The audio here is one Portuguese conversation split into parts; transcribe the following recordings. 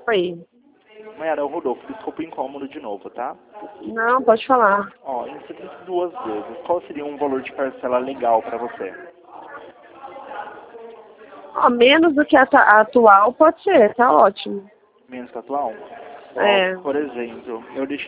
Oi. Mayara, é o Rodolfo, desculpa o incômodo de novo, tá? Não, pode falar. Ó, em 72 vezes, qual seria um valor de parcela legal pra você? Ó, menos do que a atual pode ser, tá ótimo. Menos que a atual? É. Ó, por exemplo,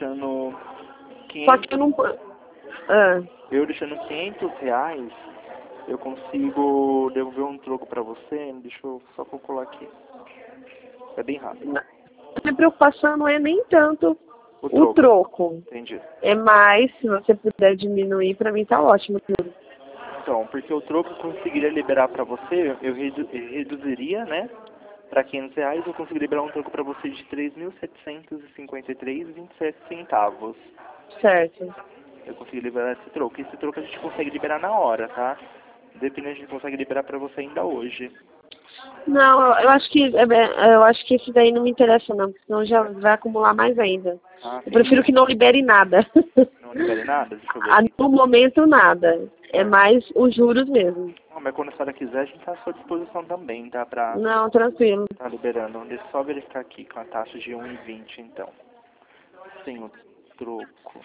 Só que eu não. Ah, eu deixando R$ 500, eu consigo devolver um troco pra você. Deixa eu só calcular aqui. É bem rápido. minha preocupação não é nem tanto O o troco. troco. Entendi. É mais, se você puder diminuir, pra mim tá ótimo. Então, porque o troco eu conseguiria liberar pra você, eu reduziria, né? Para R$ 500, eu consigo liberar um troco para você de 3.753,27 centavos. Certo. Eu consegui liberar esse troco. Esse troco a gente consegue liberar na hora, tá? Dependendo, a gente consegue liberar para você ainda hoje. Não, eu acho que esse daí não me interessa não, porque senão já vai acumular mais ainda. Ah, Eu sim. prefiro que não libere nada. Não libere nada? Deixa eu ver Ah, aqui. no momento nada. É mais os juros mesmo. Não, mas quando a senhora quiser, a gente está à sua disposição também, tá? Pra Não, tranquilo. tá liberando. Deixa eu só verificar aqui com a taxa de 1,20, então. Sem o troco.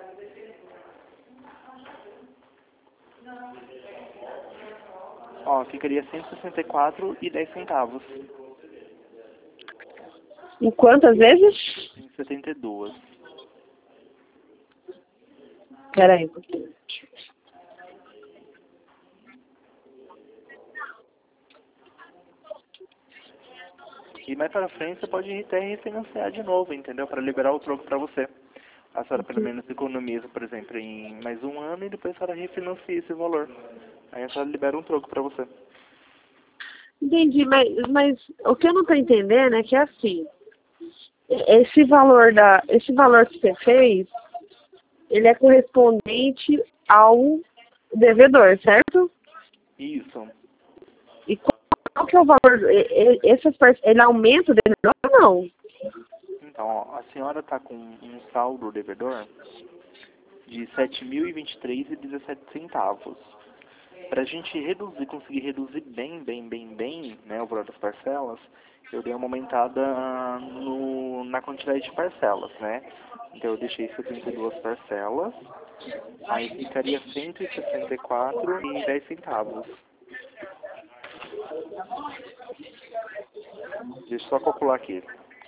Ó, ficaria R$ 164,10. Em quantas vezes? Em 72. Peraí. E mais para frente você pode até refinanciar de novo, entendeu? Para liberar o troco para você. A senhora pelo menos economiza, por exemplo, em mais um ano e depois a senhora refinancia esse valor. Aí a senhora libera um troco para você. Entendi, mas o que eu não estou entendendo é que é assim, esse valor que você fez, ele é correspondente ao devedor, certo? Isso. E qual que é o valor? Ele aumenta o devedor ou não? Então, ó, a senhora está com um saldo devedor de R$ 7.023,17. Para a gente reduzir, conseguir reduzir bem, né, o valor das parcelas, eu dei uma aumentada na quantidade de parcelas, né? Então eu deixei 72 parcelas, aí ficaria R$ 164,10. Deixa eu só calcular aqui.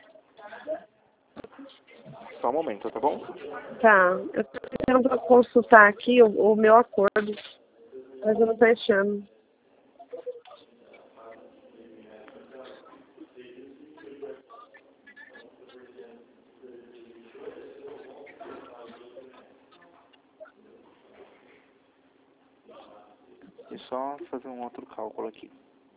Só um momento, tá bom? Tá, eu estou tentando consultar aqui o meu acordo, mas eu não estou achando. Deixa eu só fazer um outro cálculo aqui.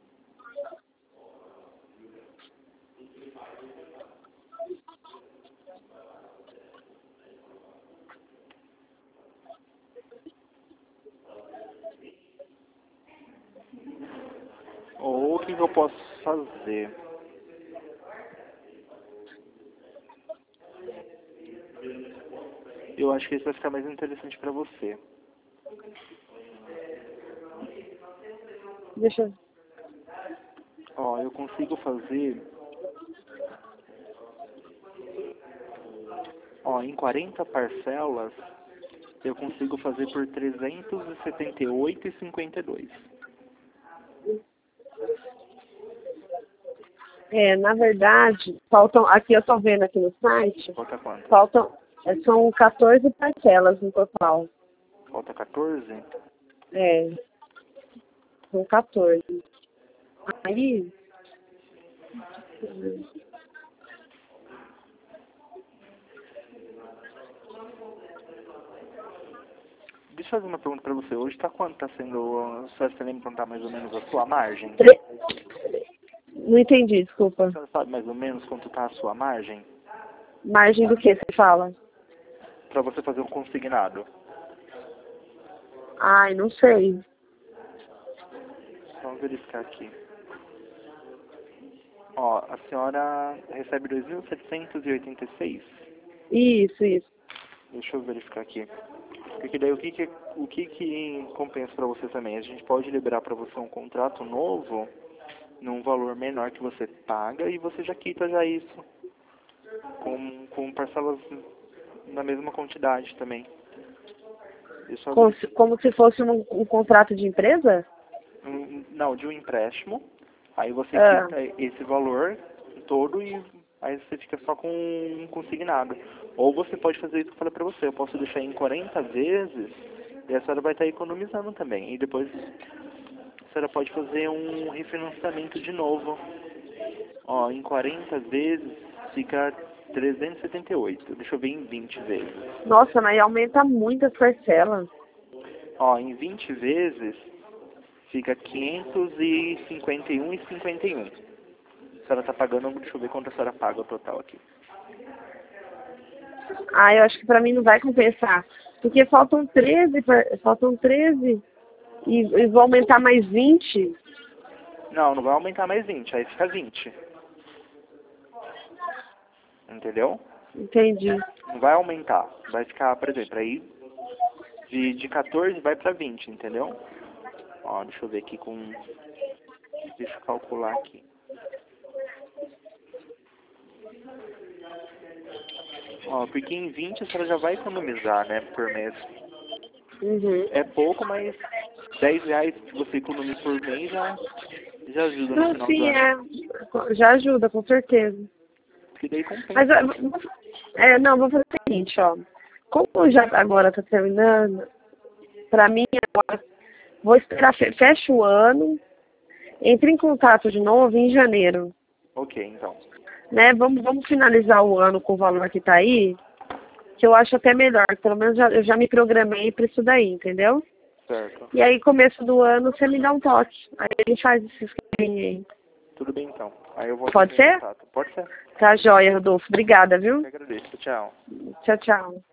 Ou o que eu posso fazer? Eu acho que esse vai ficar mais interessante para você. Deixa eu... Ó, eu consigo fazer... Ó, em 40 parcelas, eu consigo fazer por R$ 378,52. Na verdade, faltam, aqui eu estou vendo aqui no site, Falta quanto? são 14 parcelas no total. Falta 14? É, são 14. Aí, Deixa eu fazer uma pergunta para você. Hoje tá quanto tá sendo... Você lembra quanto tá mais ou menos a sua margem? não entendi, desculpa. Você sabe mais ou menos quanto tá a sua margem? Margem do que você fala? Para você fazer um consignado. Ai, não sei. Vamos verificar aqui. Ó, a senhora recebe 2.786. Isso. Deixa eu verificar aqui. Porque daí o que compensa para você também? A gente pode liberar para você um contrato novo num valor menor que você paga e você já quita já isso. com parcelas na mesma quantidade também. Como se fosse um contrato de empresa? Não, de um empréstimo. Aí você quita esse valor todo e aí você fica só com um consignado. Ou você pode fazer isso que eu falei pra você. Eu posso deixar em 40 vezes e a senhora vai estar economizando também. E depois a senhora pode fazer um refinanciamento de novo. Ó, em 40 vezes fica 378. Deixa eu ver em 20 vezes. Nossa, mas aumenta muito as parcelas. Ó, em 20 vezes fica 551,51. A senhora tá pagando, deixa eu ver quanto a senhora paga o total aqui. Ah, eu acho que pra mim não vai compensar. Porque faltam 13 e vão aumentar mais 20. Não, não vai aumentar mais 20, aí fica 20. Entendeu? Entendi. Não vai aumentar. Vai ficar, por exemplo, aí de 14 vai pra 20, entendeu? Ó, deixa eu ver aqui com... Deixa eu calcular aqui. Ó, porque em 20 a senhora já vai economizar, né, por mês. Uhum. É pouco, mas R$10 que você economiza por mês já ajuda no Não, final do sim, ano. já ajuda, com certeza. Porque daí compensa. Mas, não, vou fazer o seguinte, ó. Como já agora tá terminando, pra mim agora, vou esperar, fecha o ano, entre em contato de novo em janeiro, Ok, então. né? Vamos finalizar o ano com o valor que tá aí, que eu acho até melhor, pelo menos eu já me programei pra isso daí, entendeu? Certo. E aí, começo do ano, você me dá um toque. Aí ele faz esse esqueminha aí. Tudo bem, então. Aí eu vou Pode entrar em ser? contato. Pode ser. Tá joia, Rodolfo. Obrigada, viu? Eu agradeço. Tchau. Tchau, tchau.